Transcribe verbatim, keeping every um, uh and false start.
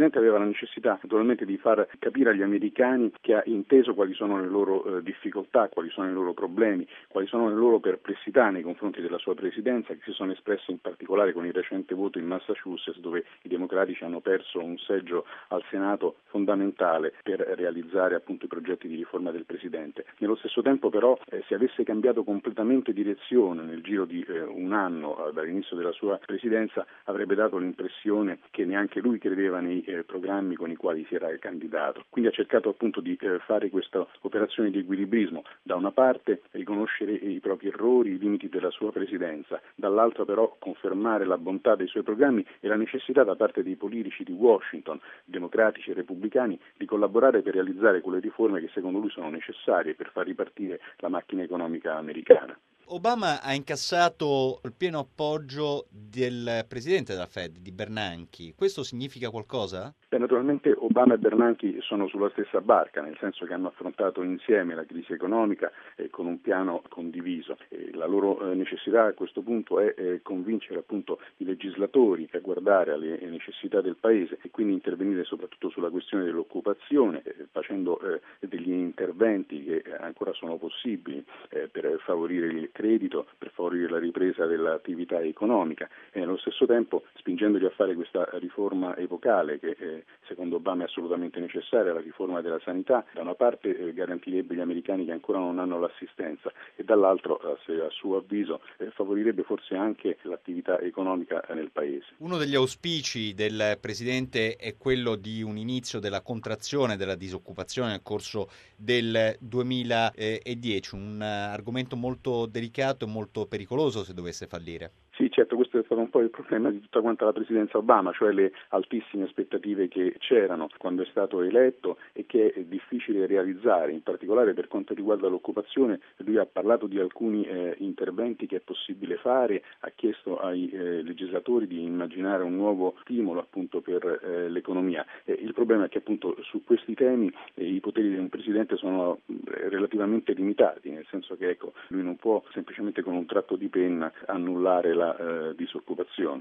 Presidente aveva la necessità naturalmente di far capire agli americani che ha inteso quali sono le loro eh, difficoltà, quali sono i loro problemi, quali sono le loro perplessità nei confronti della sua presidenza, che si sono espresse in particolare con il recente voto in Massachusetts, dove i democratici hanno perso un seggio al Senato fondamentale per realizzare appunto i progetti di riforma del Presidente. Nello stesso tempo però eh, se avesse cambiato completamente direzione nel giro di eh, un anno eh, dall'inizio della sua presidenza, avrebbe dato l'impressione che neanche lui credeva nei eh, programmi con i quali si era candidato. Quindi ha cercato appunto di eh, fare questa operazione di equilibrismo, da una parte riconoscere i propri errori, i limiti della sua presidenza, dall'altra però confermare la bontà dei suoi programmi e la necessità da parte dei politici di Washington, democratici e repubblicani, di collaborare per realizzare quelle riforme che secondo lui sono necessarie per far ripartire la macchina economica americana. Obama ha incassato il pieno appoggio del presidente della Fed, di Bernanke. Questo significa qualcosa? Beh, naturalmente Obama e Bernanke sono sulla stessa barca, nel senso che hanno affrontato insieme la crisi economica eh, con un piano condiviso. E la loro eh, necessità a questo punto è eh, convincere appunto i legislatori a guardare alle necessità del Paese e quindi intervenire soprattutto sulla questione dell'occupazione, eh, facendo eh, degli interventi che ancora sono possibili eh, per favorire il credito, per favorire la ripresa dell'attività economica e nello stesso tempo spingendoli a fare questa riforma epocale che eh, secondo Obama è assolutamente necessaria, la riforma della sanità. Da una parte eh, garantirebbe gli americani che ancora non hanno l'assistenza e dall'altro, eh, se a suo avviso, eh, favorirebbe forse anche l'attività economica nel Paese. Uno degli auspici del Presidente è quello di un inizio della contrazione della disoccupazione nel corso del duemiladieci, un argomento molto delicato e molto pericoloso se dovesse fallire. Sì, certo, questo è stato un po' il problema di tutta quanta la presidenza Obama, cioè le altissime aspettative che c'erano quando è stato eletto e che è difficile realizzare, in particolare per quanto riguarda l'occupazione. Lui ha parlato di alcuni eh, interventi che è possibile fare, ha chiesto ai eh, legislatori di immaginare un nuovo stimolo appunto per eh, l'economia. Eh, il problema è che appunto su questi temi eh, i poteri di un presidente sono eh, relativamente limitati, nel senso che ecco, lui non può semplicemente con un tratto di penna annullare la eh, disoccupazione.